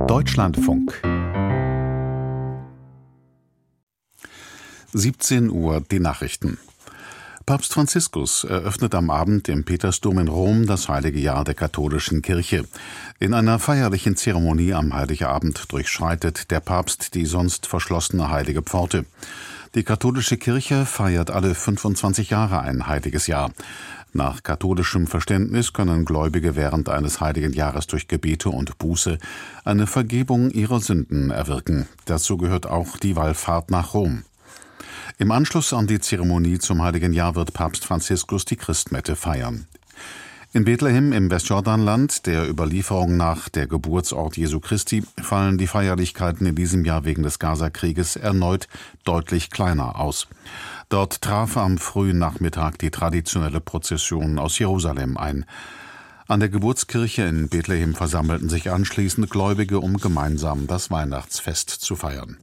Deutschlandfunk 17 Uhr die Nachrichten. Papst Franziskus eröffnet am Abend im Petersdom in Rom das heilige Jahr der katholischen Kirche. In einer feierlichen Zeremonie am Heiligabend durchschreitet der Papst die sonst verschlossene heilige Pforte. Die katholische Kirche feiert alle 25 Jahre ein heiliges Jahr. Nach katholischem Verständnis können Gläubige während eines heiligen Jahres durch Gebete und Buße eine Vergebung ihrer Sünden erwirken. Dazu gehört auch die Wallfahrt nach Rom. Im Anschluss an die Zeremonie zum Heiligen Jahr wird Papst Franziskus die Christmette feiern. In Bethlehem im Westjordanland, der Überlieferung nach der Geburtsort Jesu Christi, fallen die Feierlichkeiten in diesem Jahr wegen des Gazakrieges erneut deutlich kleiner aus. Dort traf am frühen Nachmittag die traditionelle Prozession aus Jerusalem ein. An der Geburtskirche in Bethlehem versammelten sich anschließend Gläubige, um gemeinsam das Weihnachtsfest zu feiern.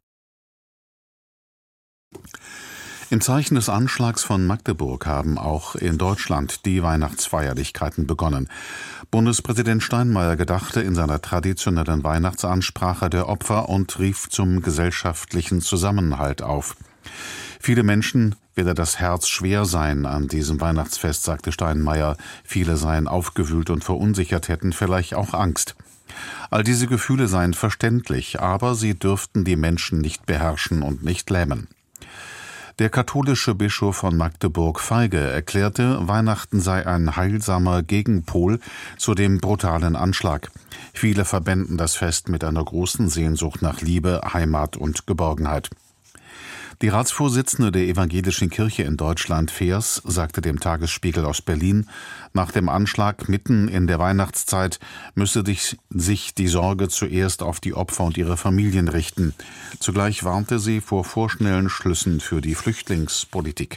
Im Zeichen des Anschlags von Magdeburg haben auch in Deutschland die Weihnachtsfeierlichkeiten begonnen. Bundespräsident Steinmeier gedachte in seiner traditionellen Weihnachtsansprache der Opfer und rief zum gesellschaftlichen Zusammenhalt auf. Viele Menschen werde das Herz schwer sein an diesem Weihnachtsfest, sagte Steinmeier. Viele seien aufgewühlt und verunsichert, hätten vielleicht auch Angst. All diese Gefühle seien verständlich, aber sie dürften die Menschen nicht beherrschen und nicht lähmen. Der katholische Bischof von Magdeburg, Feige, erklärte, Weihnachten sei ein heilsamer Gegenpol zu dem brutalen Anschlag. Viele verbänden das Fest mit einer großen Sehnsucht nach Liebe, Heimat und Geborgenheit. Die Ratsvorsitzende der Evangelischen Kirche in Deutschland, Feers, sagte dem Tagesspiegel aus Berlin, nach dem Anschlag mitten in der Weihnachtszeit müsse sich die Sorge zuerst auf die Opfer und ihre Familien richten. Zugleich warnte sie vor vorschnellen Schlüssen für die Flüchtlingspolitik.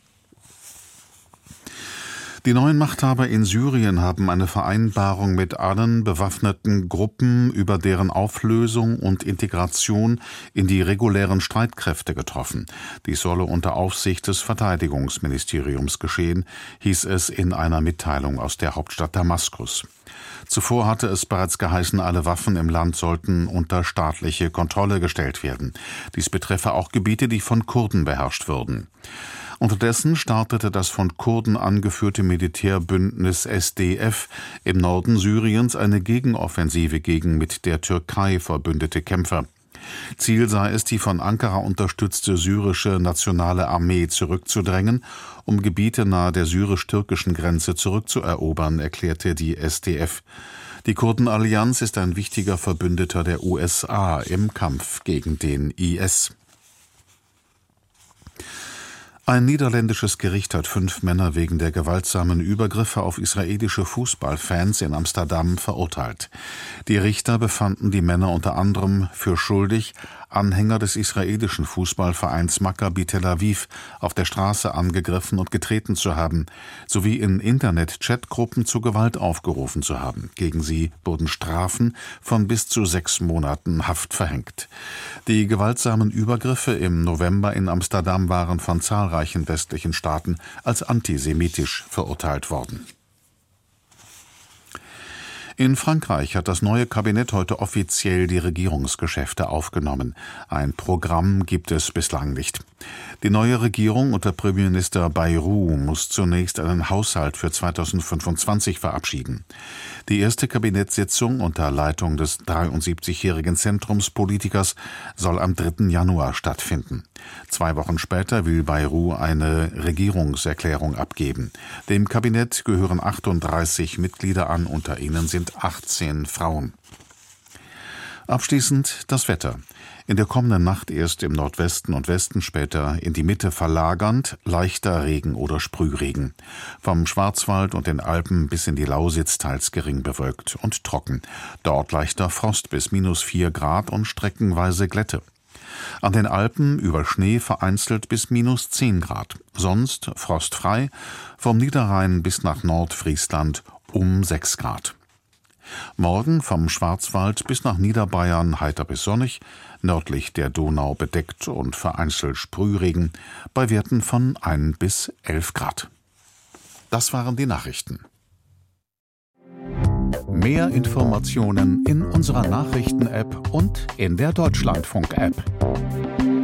Die neuen Machthaber in Syrien haben eine Vereinbarung mit allen bewaffneten Gruppen über deren Auflösung und Integration in die regulären Streitkräfte getroffen. Dies solle unter Aufsicht des Verteidigungsministeriums geschehen, hieß es in einer Mitteilung aus der Hauptstadt Damaskus. Zuvor hatte es bereits geheißen, alle Waffen im Land sollten unter staatliche Kontrolle gestellt werden. Dies betreffe auch Gebiete, die von Kurden beherrscht würden. Unterdessen startete das von Kurden angeführte Militärbündnis SDF im Norden Syriens eine Gegenoffensive gegen mit der Türkei verbündete Kämpfer. Ziel sei es, die von Ankara unterstützte syrische nationale Armee zurückzudrängen, um Gebiete nahe der syrisch-türkischen Grenze zurückzuerobern, erklärte die SDF. Die Kurdenallianz ist ein wichtiger Verbündeter der USA im Kampf gegen den IS. Ein niederländisches Gericht hat 5 Männer wegen der gewaltsamen Übergriffe auf israelische Fußballfans in Amsterdam verurteilt. Die Richter befanden die Männer unter anderem für schuldig, Anhänger des israelischen Fußballvereins Maccabi Tel Aviv auf der Straße angegriffen und getreten zu haben, sowie in Internet-Chatgruppen zu Gewalt aufgerufen zu haben. Gegen sie wurden Strafen von bis zu 6 Monaten Haft verhängt. Die gewaltsamen Übergriffe im November in Amsterdam waren von zahlreichen westlichen Staaten als antisemitisch verurteilt worden. In Frankreich hat das neue Kabinett heute offiziell die Regierungsgeschäfte aufgenommen. Ein Programm gibt es bislang nicht. Die neue Regierung unter Premierminister Bayrou muss zunächst einen Haushalt für 2025 verabschieden. Die erste Kabinettssitzung unter Leitung des 73-jährigen Zentrumspolitikers soll am 3. Januar stattfinden. 2 Wochen später will Bayrou eine Regierungserklärung abgeben. Dem Kabinett gehören 38 Mitglieder an, unter ihnen sind 18 Frauen. Abschließend das Wetter. In der kommenden Nacht erst im Nordwesten und Westen, später in die Mitte verlagernd, leichter Regen oder Sprühregen. Vom Schwarzwald und den Alpen bis in die Lausitz teils gering bewölkt und trocken. Dort leichter Frost bis -4 Grad und streckenweise Glätte. An den Alpen über Schnee vereinzelt bis -10 Grad. Sonst frostfrei, vom Niederrhein bis nach Nordfriesland um 6 Grad. Morgen vom Schwarzwald bis nach Niederbayern heiter bis sonnig, nördlich der Donau bedeckt und vereinzelt Sprühregen, bei Werten von 1 bis 11 Grad. Das waren die Nachrichten. Mehr Informationen in unserer Nachrichten-App und in der Deutschlandfunk-App.